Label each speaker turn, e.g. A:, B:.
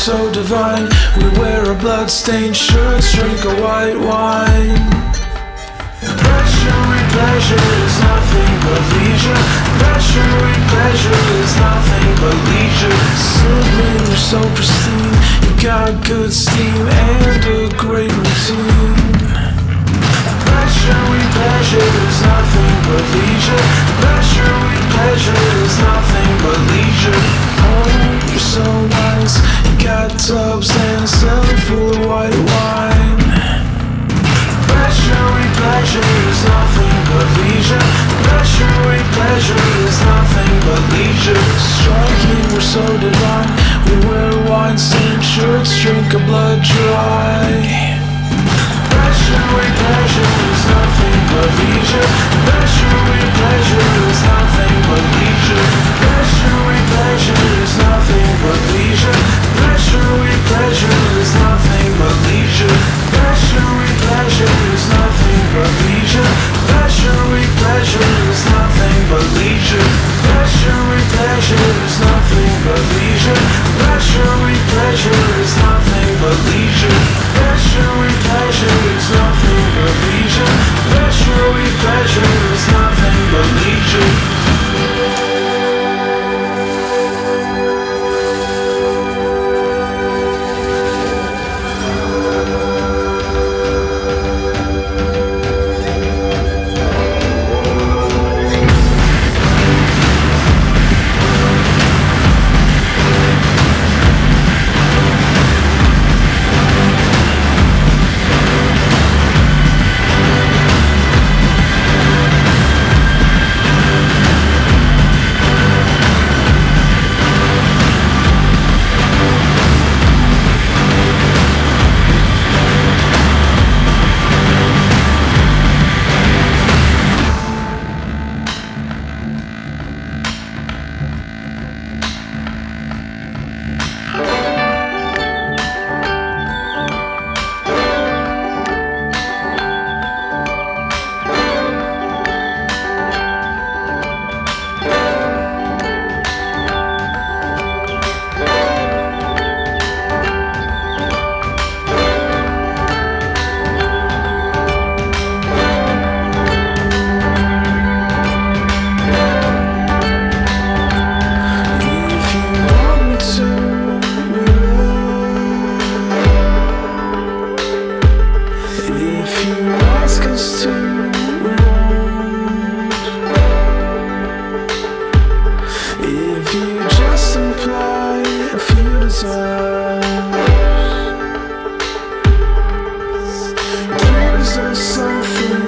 A: so divine. We wear our blood-stained shirts, drink a white wine. Pressure with pleasure is nothing but leisure. Pressure with pleasure is nothing but leisure. Sibling, you're so pristine. You got good steam and a great routine. Pressure with pleasure is nothing but leisure. Pressure with pleasure is nothing but leisure. Oh, you're so nice. You got tubs and a cellar full of white wine. Pressure with pleasure is nothing but leisure. Pressure with pleasure is nothing but leisure. Striking, we're so divine. We wear wine-stained shirts, drink our blood dry. Pressure with pleasure is nothing but leisure. Pressure with pleasure is nothing but leisure. Pressure with pleasure is nothing but leisure. Pressure with pleasure is nothing but leisure. Pressure with pleasure is nothing but leisure. Pressure with pleasure is nothing but leisure. Pressure with pleasure is nothing but leisure. Pressure with pleasure is nothing but leisure. Pressure with pleasure is nothing but leisure. Pressure with pleasure is nothing but leisure. Gives us something